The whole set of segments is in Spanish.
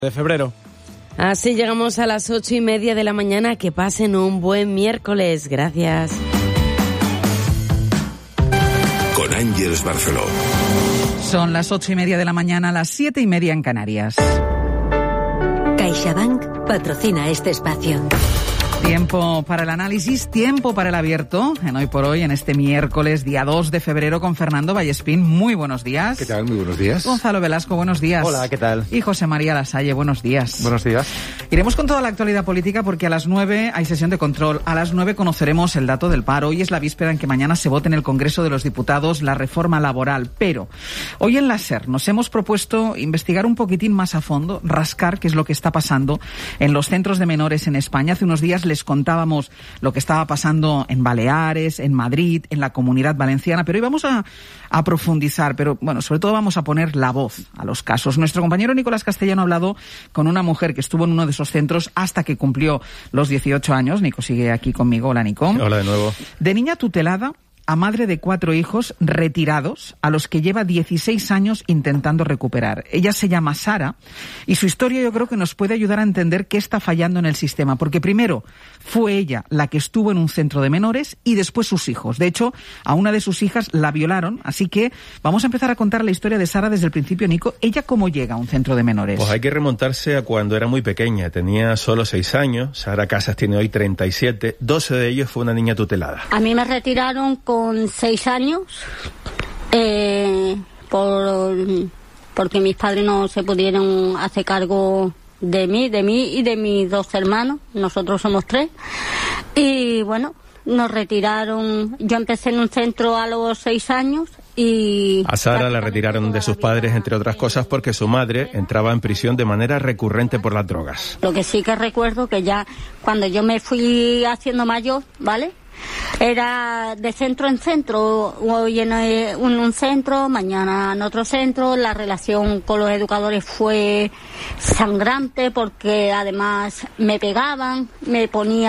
de febrero. Así llegamos a las 8:30 de la mañana. Que pasen un buen miércoles. Gracias. Con Ángeles Barceló. Son las 8:30 de la mañana, las 7:30 en Canarias. CaixaBank patrocina este espacio. Tiempo para el análisis, tiempo para el abierto, en Hoy por Hoy, en este miércoles, día 2 de febrero, con Fernando Vallespín. Muy buenos días. ¿Qué tal? Muy buenos días. Gonzalo Velasco, buenos días. Hola, ¿qué tal? Y José María Lasalle, buenos días. Buenos días. Iremos con toda la actualidad política porque a las 9 hay sesión de control. A las 9 conoceremos el dato del paro. Hoy es la víspera en que mañana se vote en el Congreso de los Diputados la reforma laboral. Pero hoy en la SER nos hemos propuesto investigar un poquitín más a fondo, rascar qué es lo que está pasando en los centros de menores en España. Hace unos días les contábamos lo que estaba pasando en Baleares, en Madrid, en la Comunidad Valenciana, pero hoy vamos a profundizar, pero bueno, sobre todo vamos a poner la voz a los casos. Nuestro compañero Nicolás Castellano ha hablado con una mujer que estuvo en uno de esos centros hasta que cumplió los 18 años. Nico sigue aquí conmigo. Hola, Nico. Hola de nuevo. De niña tutelada a madre de 4 hijos retirados, a los que lleva 16 años intentando recuperar. Ella se llama Sara y su historia yo creo que nos puede ayudar a entender qué está fallando en el sistema, porque primero fue ella la que estuvo en un centro de menores y después sus hijos. De hecho, a una de sus hijas la violaron, así que vamos a empezar a contar la historia de Sara desde el principio. Nico, ¿ella cómo llega a un centro de menores? Pues hay que remontarse a cuando era muy pequeña, tenía solo 6 años, Sara Casas tiene hoy 37, 12 de ellos fue una niña tutelada. A mí me retiraron con 6 años porque mis padres no se pudieron hacer cargo de mí y de mis 2 hermanos. Nosotros somos 3 y bueno, nos retiraron. Yo empecé en un centro a los 6 años y... A Sara la retiraron de sus padres, entre otras cosas, porque su madre entraba en prisión de manera recurrente por las drogas. Lo que sí que recuerdo que ya cuando yo me fui haciendo mayor, ¿vale?, era de centro en centro, hoy en un centro, mañana en otro centro. La relación con los educadores fue sangrante porque además me pegaban, me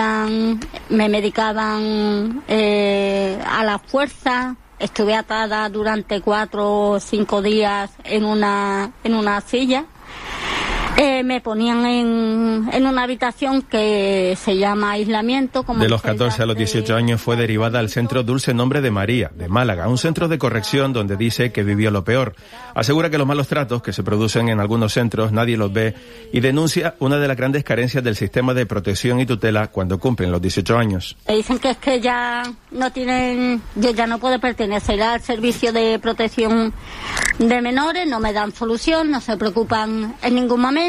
medicaban a la fuerza. Estuve atada durante 4 o 5 días en una silla. Me ponían en una habitación que se llama aislamiento. De los 14 a los 18 años fue derivada al centro Dulce Nombre de María, de Málaga, un centro de corrección donde dice que vivió lo peor. Asegura que los malos tratos que se producen en algunos centros nadie los ve y denuncia una de las grandes carencias del sistema de protección y tutela cuando cumplen los 18 años. Me dicen que es que ya no tienen, yo ya no puedo pertenecer al servicio de protección de menores, no me dan solución, no se preocupan en ningún momento.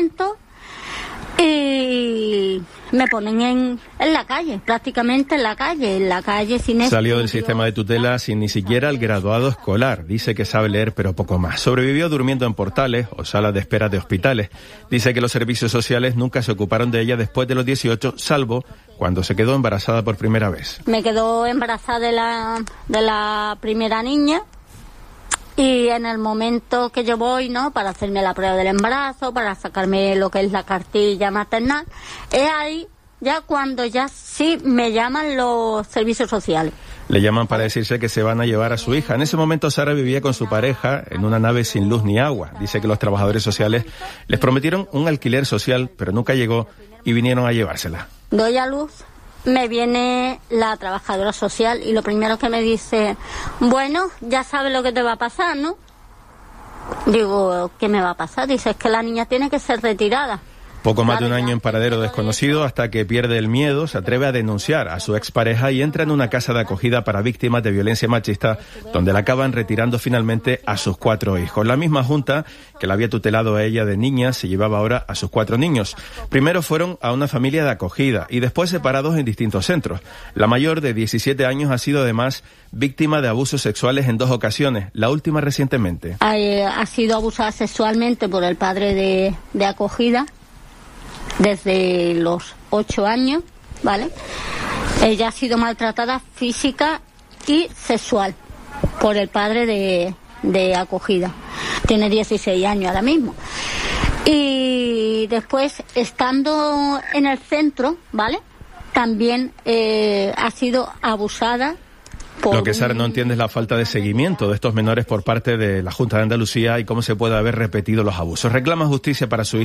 Y me ponen en la calle, prácticamente en la calle sin estudio. Salió del sistema de tutela sin ni siquiera el graduado escolar. Dice que sabe leer, pero poco más. Sobrevivió durmiendo en portales o salas de espera de hospitales. Dice que los servicios sociales nunca se ocuparon de ella después de los 18, salvo cuando se quedó embarazada por primera vez. Me quedó embarazada de la primera niña. Y en el momento que yo voy, ¿no?, para hacerme la prueba del embarazo, para sacarme lo que es la cartilla maternal, es ahí ya cuando ya sí me llaman los servicios sociales. Le llaman para decirse que se van a llevar a su hija. En ese momento Sara vivía con su pareja en una nave sin luz ni agua. Dice que los trabajadores sociales les prometieron un alquiler social, pero nunca llegó y vinieron a llevársela. Doy a luz. Me viene la trabajadora social y lo primero que me dice, bueno, ya sabes lo que te va a pasar, ¿no? Digo, ¿qué me va a pasar? Dice, es que la niña tiene que ser retirada. Poco más de un año en paradero desconocido hasta que pierde el miedo, se atreve a denunciar a su expareja y entra en una casa de acogida para víctimas de violencia machista, donde la acaban retirando finalmente a sus 4 hijos. La misma junta que la había tutelado a ella de niña se llevaba ahora a sus 4 niños. Primero fueron a una familia de acogida y después separados en distintos centros. La mayor, de 17 años, ha sido además víctima de abusos sexuales en 2 ocasiones, la última recientemente. Ha sido abusada sexualmente por el padre de acogida desde los 8 años, ¿vale? Ella ha sido maltratada física y sexual por el padre de acogida. Tiene 16 años ahora mismo. Y después, estando en el centro, ¿vale?, también ha sido abusada Lo que Sara no entiende es la falta de seguimiento de estos menores por parte de la Junta de Andalucía y cómo se puede haber repetido los abusos. Reclama justicia para su hija.